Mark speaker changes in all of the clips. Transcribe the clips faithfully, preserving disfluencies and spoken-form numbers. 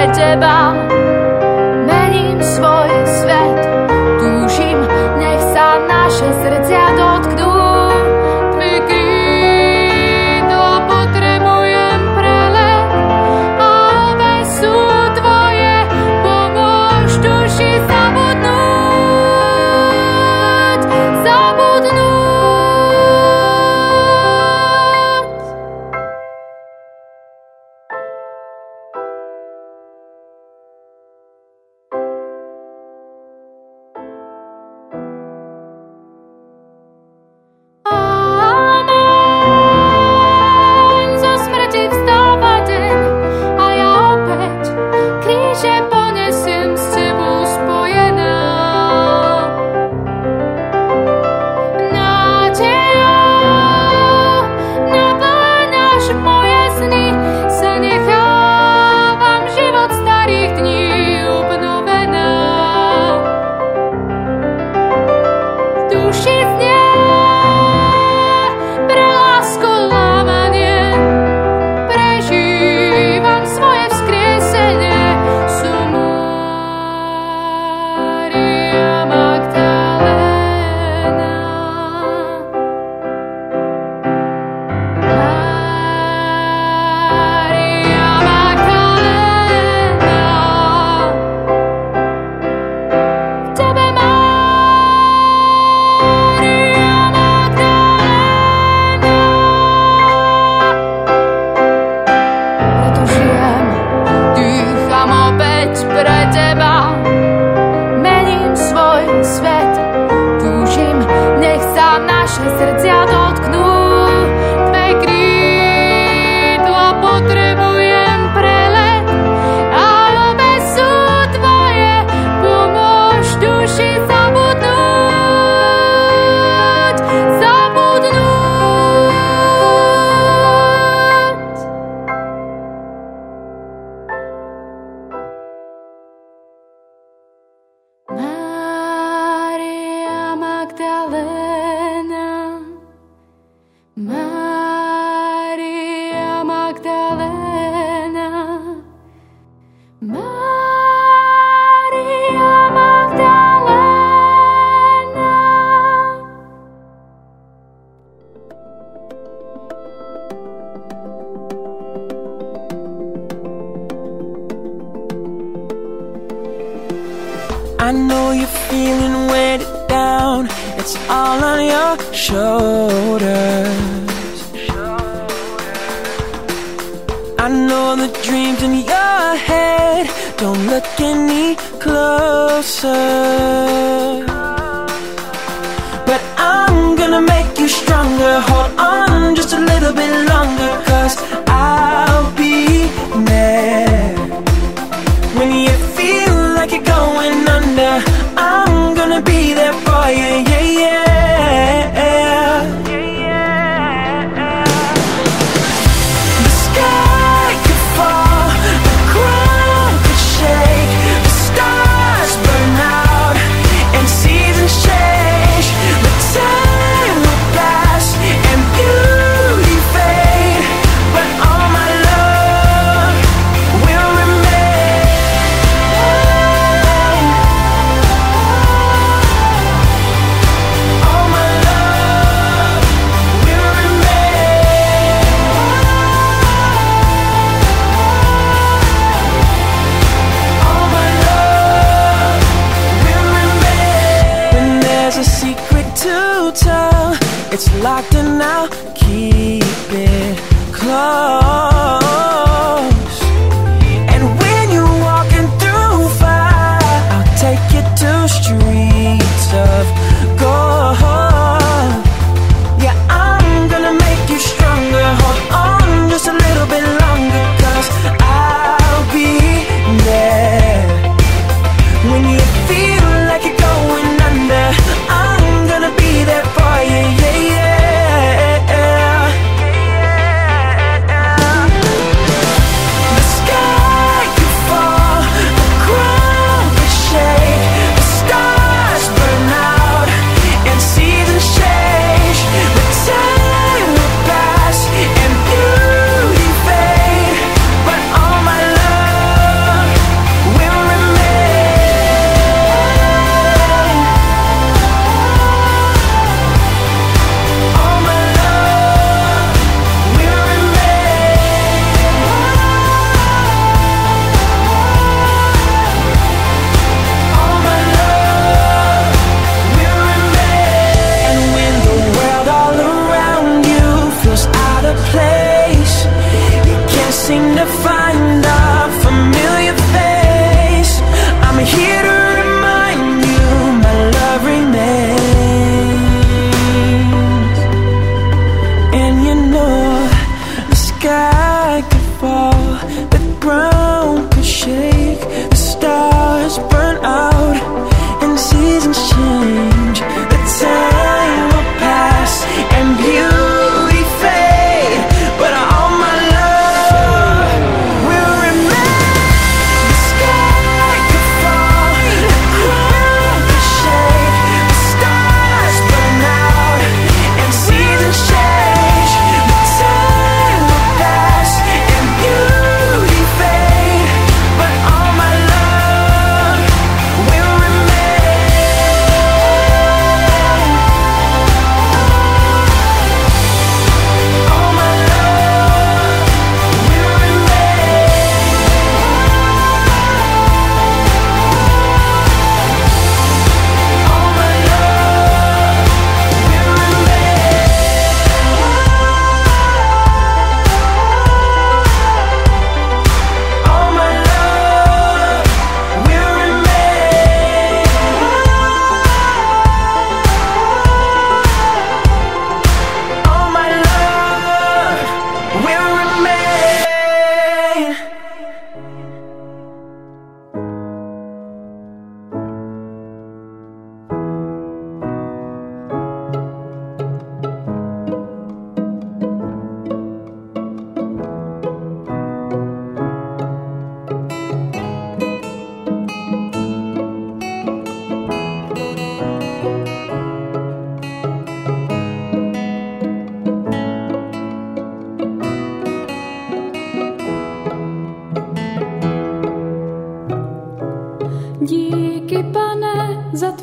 Speaker 1: teba. Mením svoj svet, túžim, nech sa naše srdcia dotknú. Tvé krídla potrebujem prelet a obe sú tvoje, pomôž duši zabudnúť, zabudnúť.
Speaker 2: I know you're feeling weighted down. It's all on your shoulders. I know the dreams in your head don't look any closer. But I'm gonna make you stronger. Hold on just a little bit longer, 'cause I'll be there when you feel like you're going under. I'm gonna be there for you, yeah, yeah. The sky could fall, the ground could shake, the stars burn out and seasons change. But time will pass and beauty fade, but all my love will remain. All my love will remain. All my love will remain. When there's a secret to tell, it's locked and I'll keep it close. And when you're walking through fire, I'll take you to streets of gold. Yeah, I'm gonna make you stronger. Hold on just a little bit longer, 'cause I'll be there when you feel like you're going under. I'm gonna be there for you, yeah, yeah.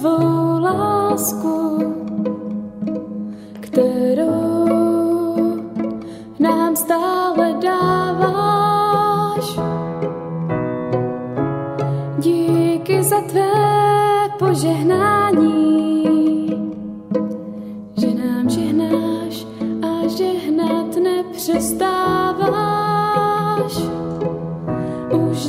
Speaker 1: svou lásku, kterou nám stále dáváš. Díky za tvé požehnání, že nám žehnáš a žehnat nepřestáváš. Už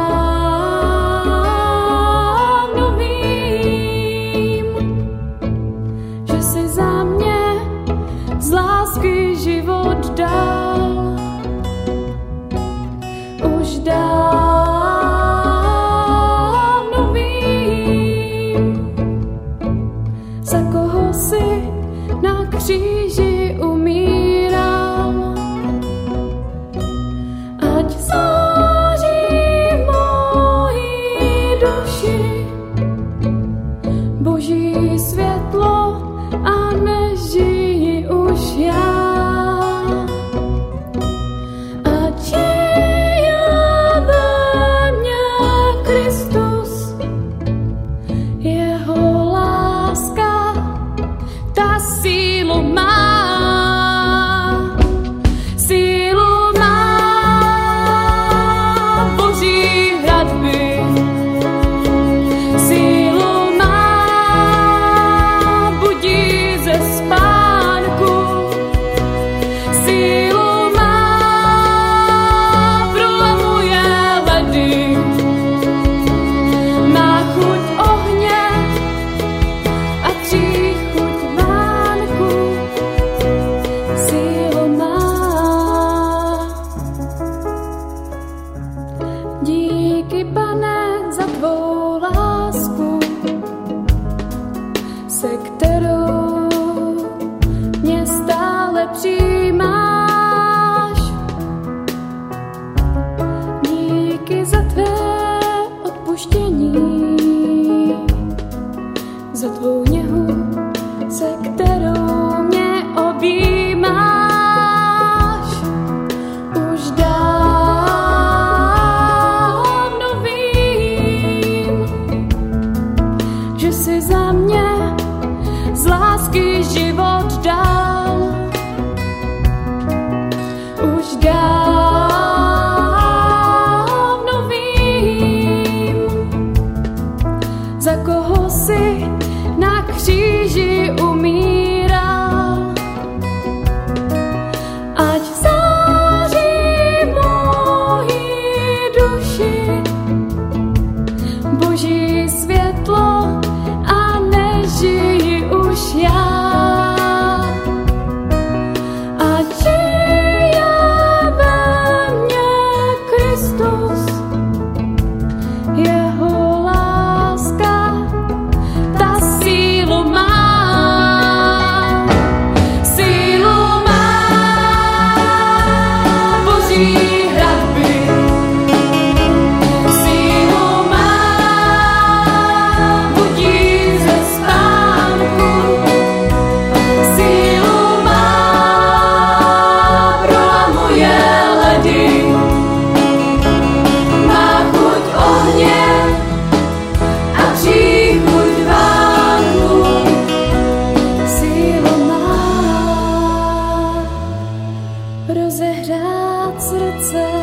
Speaker 1: dávno vím, že jsi za mě z lásky život dal. Už dávno vím, za koho jsi na kříži umíral. Ať září v mojí duši Boží světlo a nežiji už já. Ať žije ve mně Kristus, jeho láska, ta sílu má. Sílu má Boží hradby, sílu má budí ze spánku, sílu má prolamuje ledy, má chuť ohně a příchuť vánku, sílu má. Díky, Pane, za tvou lásku, se kterou mě stále přijímáš. Díky za tvé odpuštění, za tvou něhu, se kterou mě objímáš. Už dávno vím, že jsi za mě z lásky život dal. Už dávno vím, za koho jsi na kříži umíral. Ať září v mojí duši Boží světlo a nežiji už já. Ať žije ve mně Kristus, jeho láska, ta sílu má. Sílu má Boží hradby, sílu má budí ze spánku, sílu má prolamuje ledy, má chuť ohně a příchuť vánku, sílu má rozehrát srdce